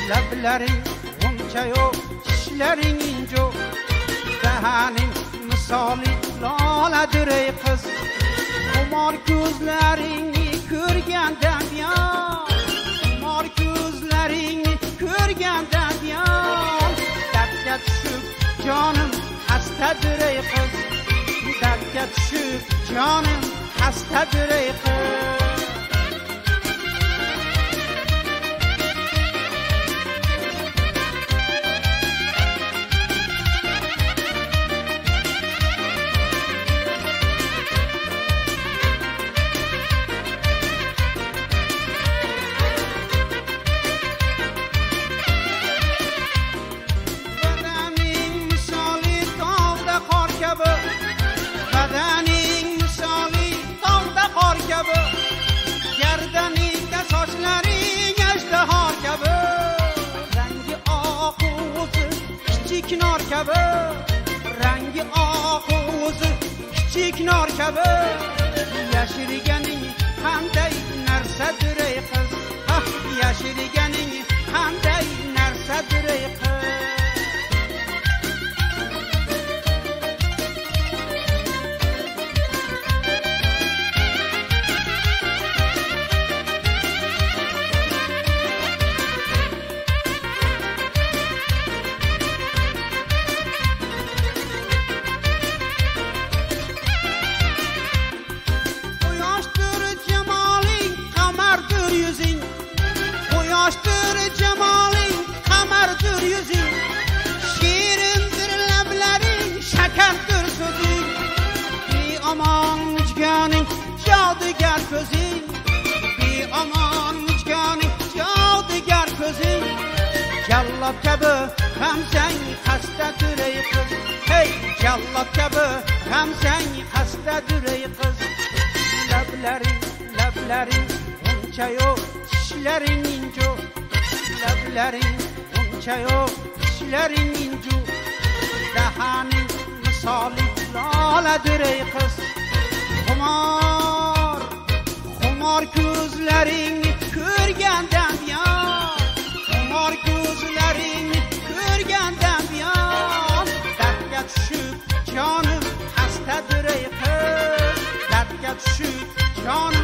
lablaring uncha yo'q, tishlaring injo, dahaning misoli loladir ey qiz. Xumor ko'zlaringni ko'rgandan buyon, xumor ko'zlaringni ko'rgandan buyon, dardga tushib jonim xastadir ey qiz, dardga tushib jonim xastadir ey qiz. Kinor kabi, rangi oq o'zi kichik nor kabi, yashirganing qanday narsadir ey qiz, yashirganing qanday narsadir ey qiz. Yoshdir jamoling, qamardir yuzing, shirindir lablaring, shakardir so'zing, beomon mujganing, jodugar ko'zing, beomon mujganing, jodugar ko'zing, jallod kabi g'amsang xastadir ey qiz, hey jallod kabi g'amsang xastadir ey qiz. Lablaring uncha yo'q, tishlaring injo, lablaring uncha yo'q, tishlaring injo, dahaning misoli loladir ey qiz. Xumor ko'zlaringni ko'rgandan buyon, xumor ko'zlaringni ko'rgandan buyon, dardga tushib jonim xastadir ey qiz, dardga tushib jonim